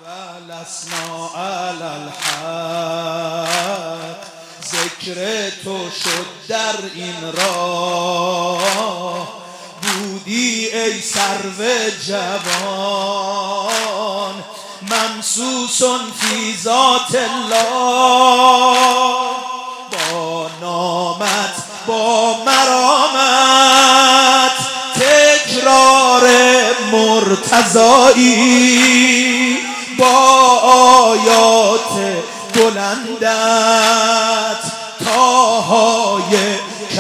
لسنا علی الحق ذکر تو شد در این راه بودی ای سرو جوان ممسوس فی ذات الله با نامت با مرامت تکرار مرتضایی با آیات بلندت طاهای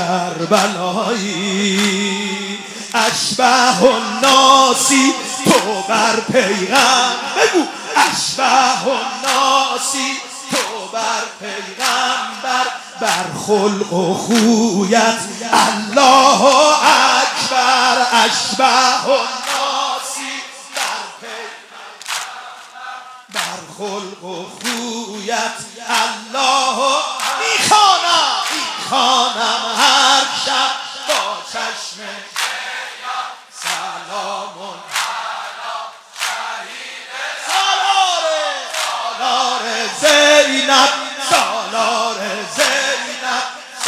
کربلایی اشبه الناسی تو بر پیغمبر بگو اشبه الناسی تو بر پیغمبر بر خلق و خویت الله اکبر اشبه الناسی بر پیغمبر بر خلق و خویت الله میخوانم هر شب با چشم سلام سالار زینب سالار زینب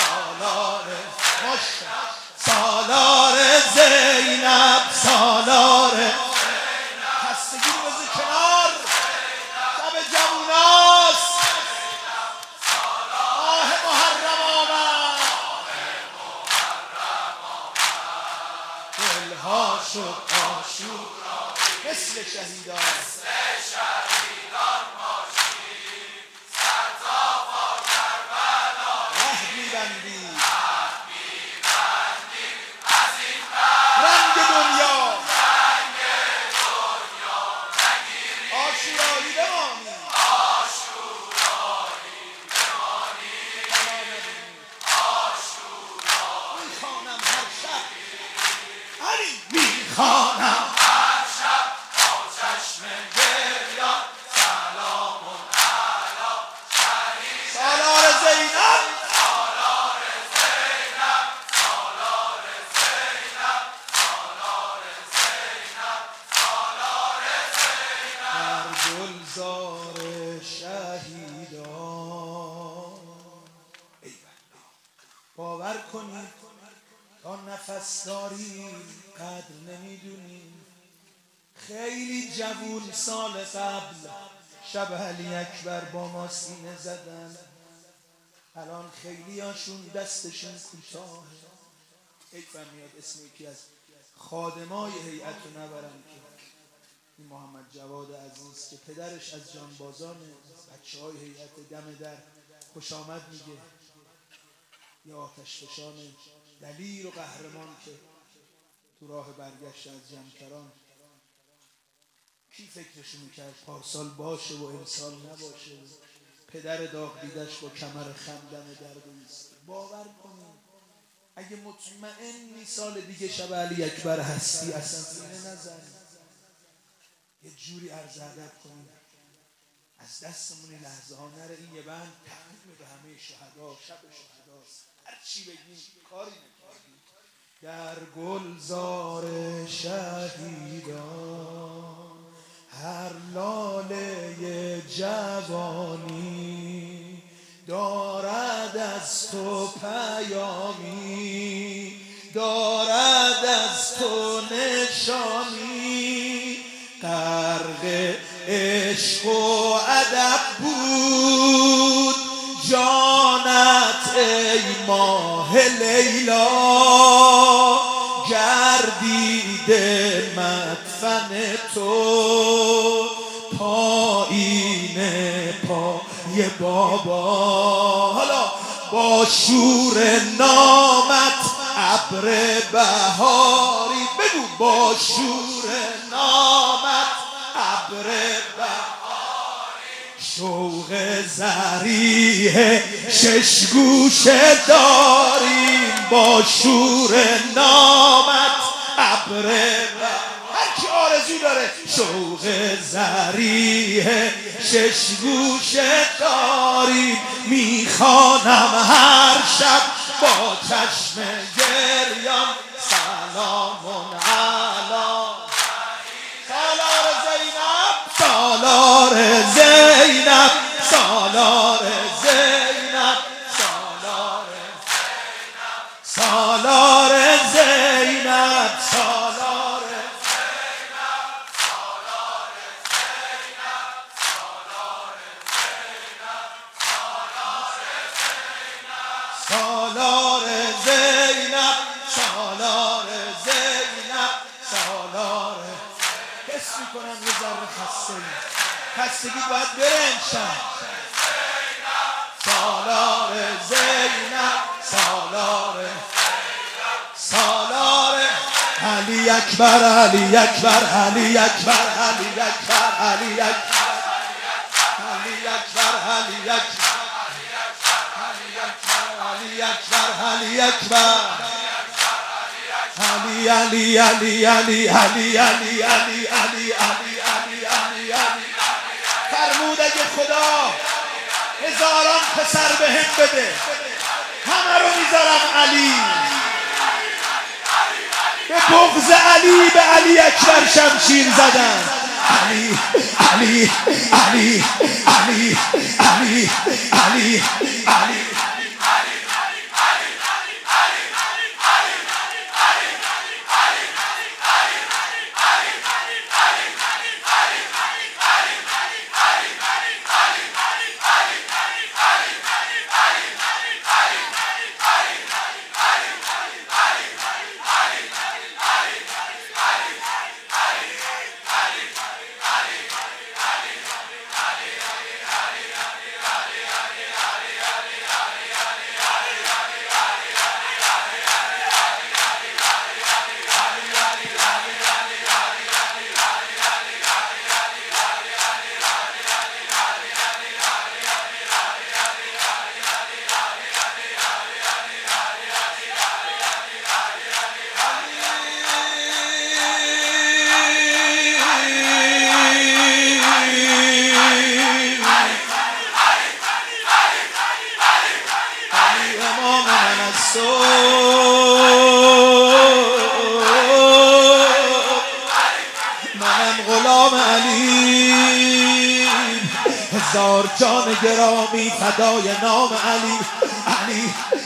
سالار زینب سالار خستگی رو بذار کنار شب جووناست ماه محرم آمد دلها شد آشورا مثل شهیدان میخوانم هر شب با چشم گریان سلام علی شهید سالار زینب سالار زینب سالار زینب سالار زینب سالار زینب در گلزار شهیدان باور کنید تا نفس داریم قدر نمیدونیم خیلی جوون سال قبل شب علی اکبر با ما سینه زدن الان خیلی هاشون دستشون کوتاه حیفم میاد اسم یکی از خادمای هیئت رو نبرم که این محمد جواد عزیز که پدرش از جانبازان بچه های هیئت دم در خوش آمد میگه یا آتشفشان دلیر و قهرمان که تو راه برگشت از جمکران کی فکرشو میکرد پارسال باشه و امسال نباشه پدر داغ دیدش با کمر خندم درد ایست باور کنید اگه مطمئنی سال دیگه شب علی اکبر هستی اصلا سینه نزن یه جوری عرض ادب کنید از دستمون لحظه ها نره این یه بند تقدیم به همه شهدا شب شهداست هر چی بگیم کاری نکردیم در گلزار شهیدان هر لاله جوانی دارد از تو پیامی دارد از تو نشانی غرق عشق و ادب بود جانت ای ماه لیلا گردیده مدفن تو پایین پای بابا حالا با شور نامت ابر بهاری بگو با شور نامت ابر بهاری شوق ذریح شش گوشه داریم با شور نامت ابر هر کی آرزو داره شوق ذریح شش گوشه داریم میخوانم هر شب با چشم گریان سلام علی سالار زینب سالار سالار زینب، سالار زینب، سالار زینب، سالار سالار زینب، سالار زینب، سالار. حس میکنم یه ذره خستگی باید بره امشب. سالار زینب، سالار سالار علی اکبر، علی اکبر، علی اکبر، علی اکبر، علی اکبر، علی اکبر، علی اکبر، علی اکبر، علی اکبر، علی علی علی علی علی علی علی علی علی علی علی علی. فرمود اگه خدا هزاران پسر بهم بده همه رو میذارم علی. به بغض علی به علی اکبر شمشیر زدن. علی علی علی علی علی علی علی. منم غلام علی، هزار جان گرامی فدای نام علی. علی